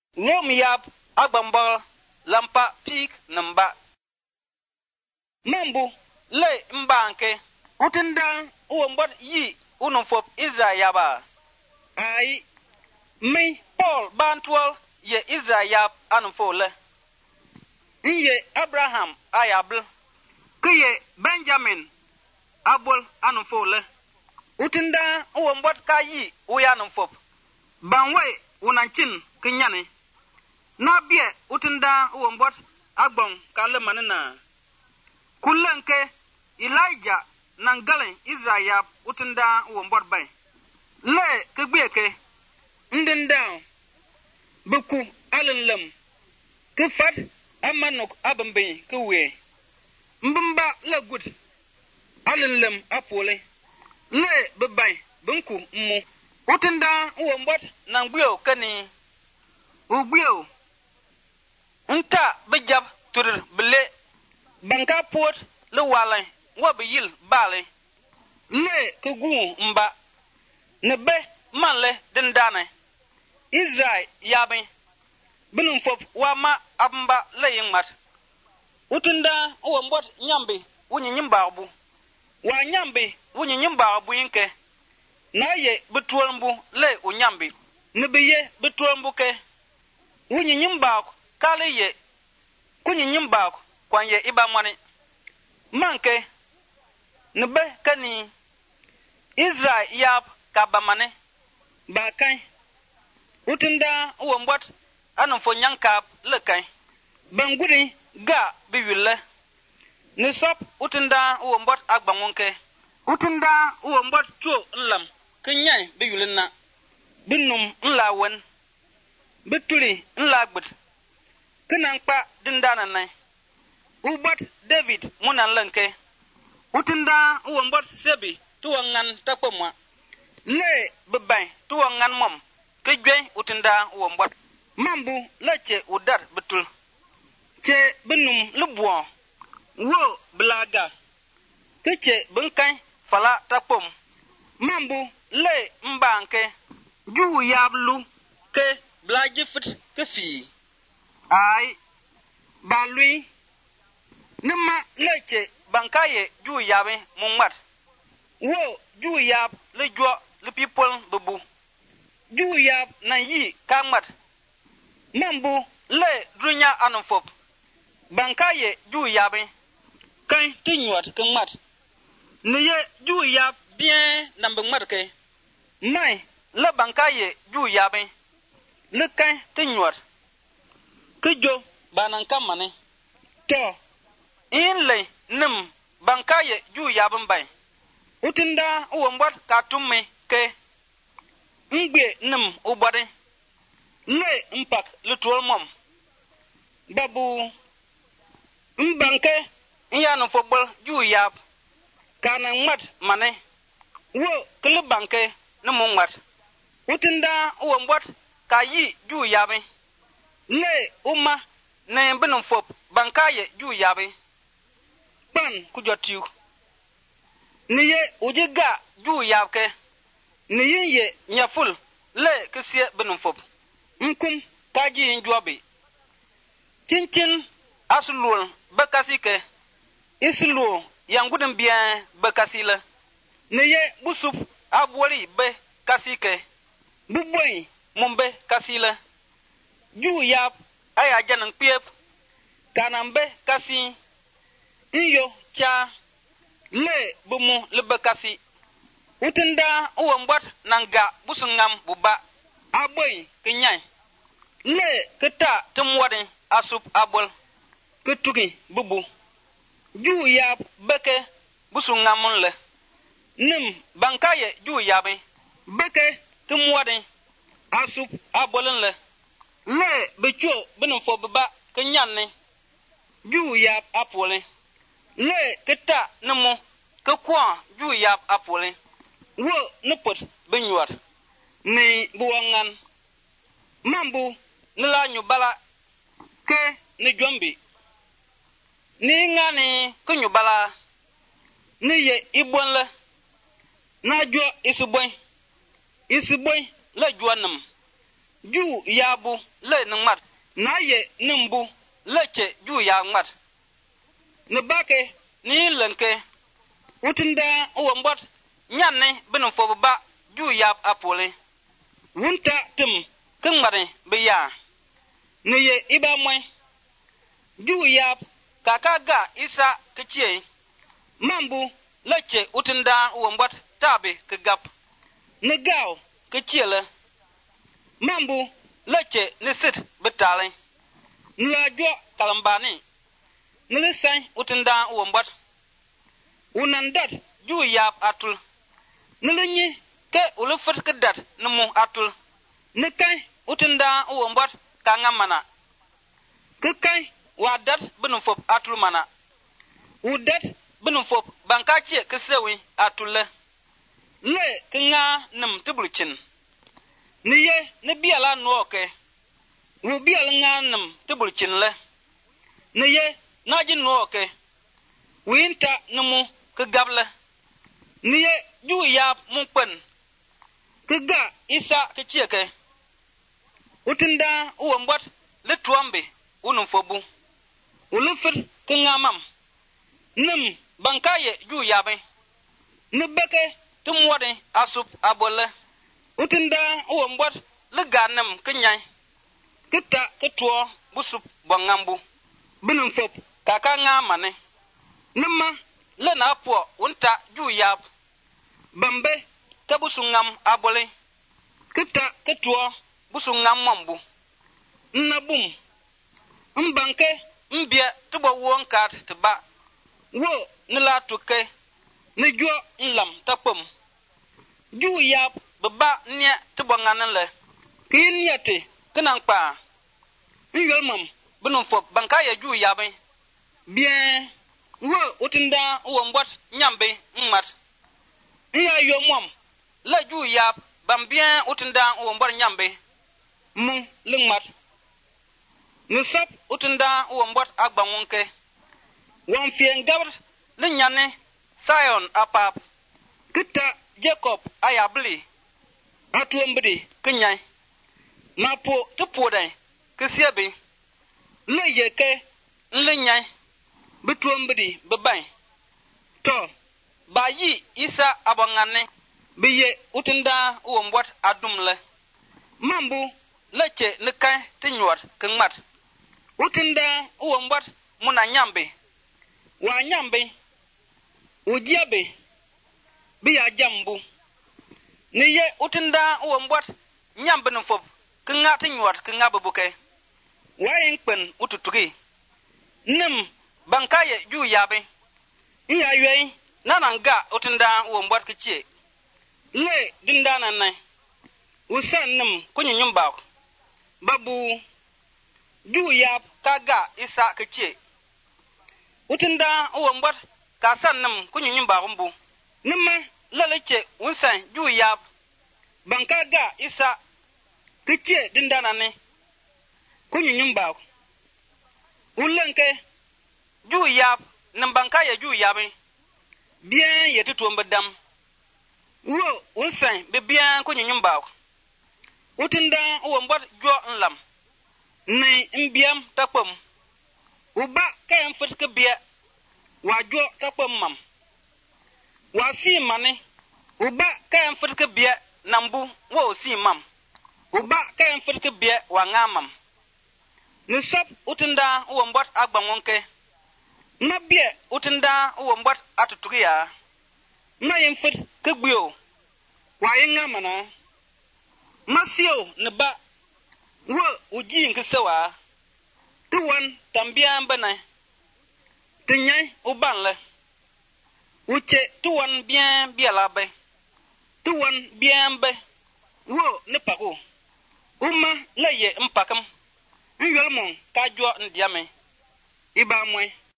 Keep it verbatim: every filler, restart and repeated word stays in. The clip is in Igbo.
Ngom yap agbambal lampa pik namba. Mambu le mbanke utinda uwambot yi unumfop Israyaba. Ai mi Paul bantwal ye Israyab anumfole. Nye Abraham ayabl. Kiye Benjamin abul anumfole. Utinda uwambot kayi uyanumfop. Banwe unanchin kinyane. Na bie utinda uwambot agbon kale manina. Kulenke Elijah nangalen Israyab utinda uwambot bay. Le kegbieke ndinda buku alenlem kefat amanok abambe kewe. Mbamba le good alenlem apole. Le bebay bunku mu. Utinda uwambot nangbio kani. Ugbio nta bejab turir bele banka pot le walay wabiyil bale le kugu mba nebe manle dindane Israel yabe binum fop wama abamba le yingmat utunda uwambot nyambe wunyi nyimbabu wa nyambe wunyi nyimbabu yinke na ye betwolmbu le unyambe nebe betwolmbu ke wunyi nyimbabu kale ye kunyi nyimbaku kwanye iba mwani manke nebe kani Israel yab kabamane bakai utinda uwambot anumfo nyankap lekai banguri ga biwile nisop utinda uwambot agbangonke utinda uwambot cho nlam kenyai biwile na binum nlawen bituri nlagbit Kenang pa dindana nai. Ubat David munan lenke. Utinda uwambot sebi tuwangan takpomwa. Le bebay tuwangan mom. Kejwe utinda uwambot. Mambu leche udar betul. Che benum lebuan. Wo belaga. Keche bengkai fala takpom. Mambu le mbanke. Ju yablu ke blajifit kefi. Ai balui nima leche bankaye ju yabe mungmat wo ju yab le jo le people bubu ju yab na yi kamat nambu le dunya anufop bankaye ju yabe kan tinyot kangmat niye ju yab bien nambu matke mai le bankaye ju yabe le kan tinyot Kijo banan kamane. To, in le nim bankaye ju yabin bay. Utinda uwambot katumme ke. Ngbe nim ubade. Le mpak lutuol mom. Babu. Mbanke inyanu fobol ju yab. Kana ngmat mane. Wo kele banke nimu ngmat. Utinda uwambot kayi ju yabe. Le umma na binum fop bankaye ju yabe pan kujotiu niye ujiga ju yabke niye nyaful le kisiye binum fop nkum kaji njobe cincin asulul bakasike islu yangudin bien bakasila niye busup abwori be kasike buboy mumbe kasila Ju yap aya janang piep kanambe kasi iyo cha le bumu lebe kasi utinda uwambot nanga busungam buba aboy kenyai le keta tumwade asup abol ketugi bubu ju yap beke busungamun le nim bankaye ju yabe beke tumwade asup abolun le Le becho binum fo baba kenyanne ju yap apole le keta nemo ke kwa ju yap apole wo nupot binwat ni buwangan mambu nila nyubala ke ni jombi ni ngani ku nyubala ni ye ibonle na jo isiboy isiboy la juanam ju yabu le nmat na ye nimbu le che ju ya nmat ne bake ni lenke utinda uwambot nyanne binu fo ba ju yab apole wunta tim kengmare biya ne ye iba moy ju yab kaka ga isa kicie mambu leche utinda uwambot tabe kegap ne gaw kiciele mambu leche ne sit betale la jo kalambani ne le sai utinda uwambot unandat ju yab atul ne le nyi ke ulufut kedat ne mu atul ne kai utinda uwambot ka ngamana ke kai wadat binu fop atul mana udat binu fop banka che kesewi atul le le kinga nim tibulchin ne ye ne biala noke wo bial nga nim tibulchin le ne ye naji noke winta numu ke gable ne ye ju yab mun pen ke ga isa ke cheke utinda uwambot le tuambe unum fobu ulufur ke ngamam nim bankaye ju yabe ne beke tumwode asup abole utinda uwambot le ganam ke nyai kita ke tuo busup bongambu binum fop kaka ngamane nama le na po unta ju yab bambe ke busungam abole kita ke tuo busungam mambu nabum mbanke mbia tubo won kat tba wo nila tuke ne jo nlam tapum ju yab baba nya tubo nganale kin yate kenan pa nyol mam bunum fop banka ya ju yabe bien wo utinda wo mbot nyambe mmat nya yo mom la ju yab bam bien utinda wo mbot nyambe mu lingmat ne sap utinda wo mbot agbanwonke won fien gabr le nyane Sion apap kita Jacob ayabli atuambdi kenyai mapo tupodai kesiabe le yeke le nyai betuambdi bebai to bayi isa abangane biye utinda uwambot adumle mambu leche nekai tinwat kengmat utinda uwambot muna nyambe wa nyambe ujiabe biya jambu ni ye utinda uwambot nyambe nfop kenga tinwat kenga bebuke wayen pen ututugi nim bankaye ju yabe iya yei nananga utinda uwambot kicie le dindana nai usan nim kunyinyum baw babu ju yab kaga isa kicie utinda uwambot ka sannam kunyinyum baumbu nimma lalace unsan ju yab banka ga isa kicie dindana ne kunyinyum ba ulenke ju yab nam banka ya ju yabe bien yetu tuombadam wo unsan be bien kunyinyum ba utinda uwambot jo nlam ne mbiam tapom uba kayan fitke bia wajo tapom mam wasi mane uba kayan fitke bia nambu wo si mam uba kayan fitke bia wa ngamam ne sop utinda uwambot agbanwonke na bia utinda uwambot atutugiya na yin fit ke gbio wa yin ngamana masio ne ba wo uji nkisewa tuwan tambia bana tinyai ubanle uche tuwan bien bialabe tuwan bien be wo ne pago uma leye mpakam nyolmon ka jo ndiame iba moy